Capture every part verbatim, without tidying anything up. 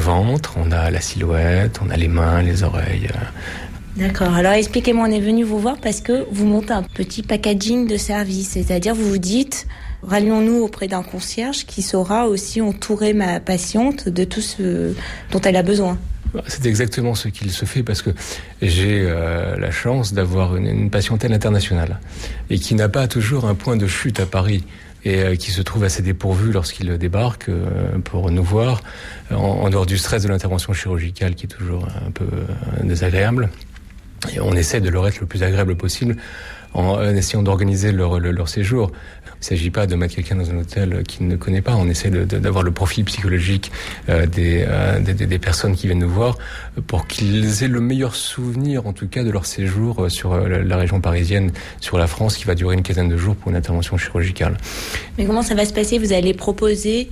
ventre, on a la silhouette, on a les mains, les oreilles. D'accord, alors expliquez-moi, on est venu vous voir parce que vous montez un petit packaging de services, c'est-à-dire vous vous dites, rallions-nous auprès d'un concierge qui saura aussi entourer ma patiente de tout ce dont elle a besoin. C'est exactement ce qu'il se fait parce que j'ai euh, la chance d'avoir une, une patientèle internationale et qui n'a pas toujours un point de chute à Paris et euh, qui se trouve assez dépourvu lorsqu'il débarque euh, pour nous voir, en, en dehors du stress de l'intervention chirurgicale qui est toujours un peu euh, désagréable. Et on essaie de leur être le plus agréable possible en essayant d'organiser leur, leur, leur séjour. Il ne s'agit pas de mettre quelqu'un dans un hôtel qu'il ne connaît pas. On essaie de, de, d'avoir le profil psychologique euh, des, euh, des, des personnes qui viennent nous voir pour qu'ils aient le meilleur souvenir, en tout cas, de leur séjour sur la, la région parisienne, sur la France, qui va durer une quinzaine de jours pour une intervention chirurgicale. Mais comment ça va se passer ? Vous allez proposer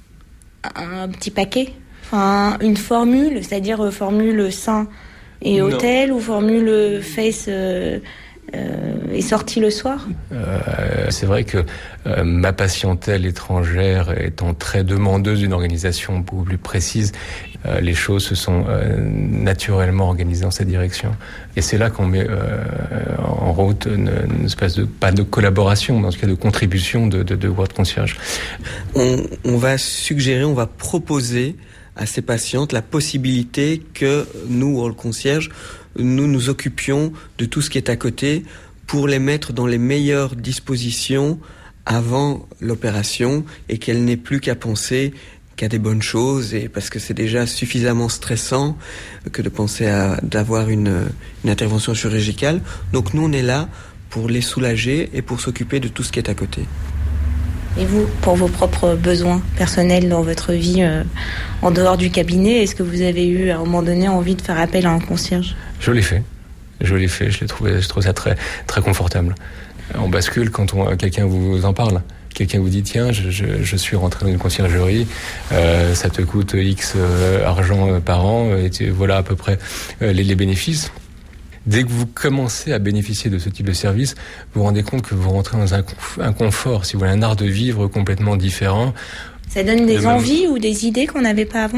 un petit paquet, enfin, une formule, c'est-à-dire formule sein et non. hôtel ou formule face euh, euh, et sortie le soir. euh, C'est vrai que euh, ma patientèle étrangère étant très demandeuse d'une organisation beaucoup plus précise, euh, les choses se sont euh, naturellement organisées dans cette direction. Et c'est là qu'on met euh, en route une, une espèce de, pas de collaboration, mais en tout cas de contribution de, de, de World Concierge. On, on va suggérer, on va proposer à ces patientes la possibilité que nous, World Concierge, nous nous occupions de tout ce qui est à côté pour les mettre dans les meilleures dispositions avant l'opération et qu'elles n'aient plus qu'à penser qu'à des bonnes choses, et parce que c'est déjà suffisamment stressant que de penser à d'avoir une, une intervention chirurgicale. Donc nous, on est là pour les soulager et pour s'occuper de tout ce qui est à côté. Et vous, pour vos propres besoins personnels dans votre vie euh, en dehors du cabinet, est-ce que vous avez eu à un moment donné envie de faire appel à un concierge ? Je l'ai fait. Je l'ai fait. Je l'ai trouvé, je trouve ça très, très confortable. On bascule quand on, quelqu'un vous en parle. Quelqu'un vous dit, tiens, je, je, je suis rentré dans une conciergerie, euh, ça te coûte X euh, argent par an, et tu, voilà à peu près euh, les, les bénéfices. Dès que vous commencez à bénéficier de ce type de service, vous vous rendez compte que vous rentrez dans un, un confort, si vous voulez, un art de vivre complètement différent. Ça donne des envies ou des idées qu'on n'avait pas avant ?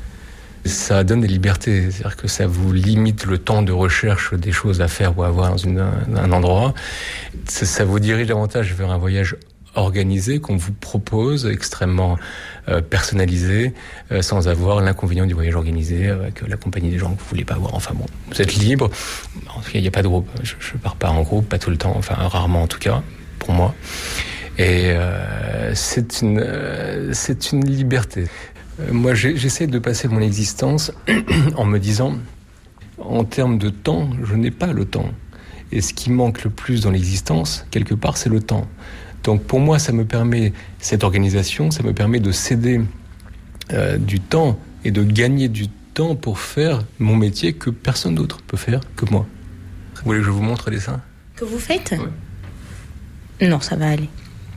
Ça donne des libertés, c'est-à-dire que ça vous limite le temps de recherche des choses à faire ou à avoir dans une, un endroit. Ça, ça vous dirige davantage vers un voyage organisé qu'on vous propose, extrêmement euh, personnalisé, euh, sans avoir l'inconvénient du voyage organisé avec la compagnie des gens que vous voulez pas voir. Enfin bon, vous êtes libre. En tout cas, il n'y a pas de groupe. Je, je pars pas en groupe, pas tout le temps, enfin rarement en tout cas, pour moi. Et euh, c'est une, euh, c'est une liberté. Euh, moi, j'ai, j'essaie de passer mon existence en me disant, en termes de temps, je n'ai pas le temps. Et ce qui manque le plus dans l'existence, quelque part, c'est le temps. Donc pour moi, ça me permet, cette organisation, ça me permet de céder euh, du temps et de gagner du temps pour faire mon métier que personne d'autre peut faire que moi. Vous voulez que je vous montre les seins ? Que vous faites ? Ouais. Non, ça va aller.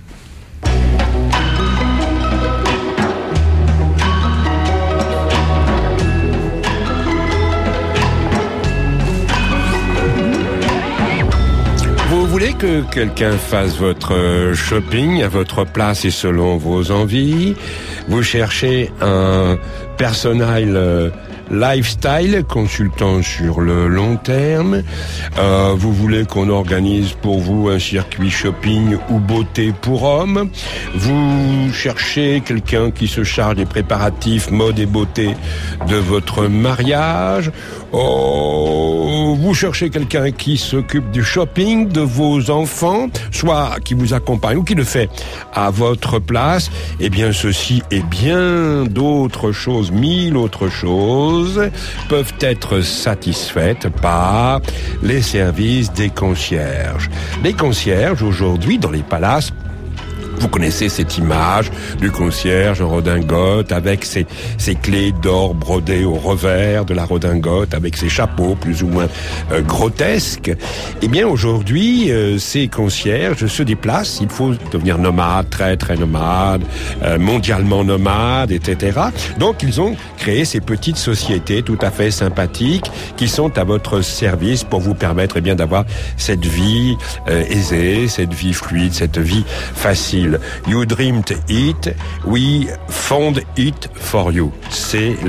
Vous voulez que quelqu'un fasse votre shopping à votre place et selon vos envies. Vous cherchez un personnel lifestyle, consultant sur le long terme. Euh, vous voulez qu'on organise pour vous un circuit shopping ou beauté pour hommes. Vous cherchez quelqu'un qui se charge des préparatifs mode et beauté de votre mariage. Oh, vous cherchez quelqu'un qui s'occupe du shopping de vos enfants, soit qui vous accompagne ou qui le fait à votre place. Eh bien, ceci et bien d'autres choses, mille autres choses, peuvent être satisfaites par les services des concierges. Les concierges, aujourd'hui, dans les palaces, vous connaissez cette image du concierge en redingote avec ses, ses clés d'or brodées au revers de la redingote, avec ses chapeaux plus ou moins euh, grotesques. Eh bien, aujourd'hui, euh, ces concierges se déplacent. Il faut devenir nomade, très très nomade, euh, mondialement nomade, et cetera. Donc, ils ont créé ces petites sociétés tout à fait sympathiques qui sont à votre service pour vous permettre eh bien d'avoir cette vie euh, aisée, cette vie fluide, cette vie facile. You dreamed it, we found it for you. C'est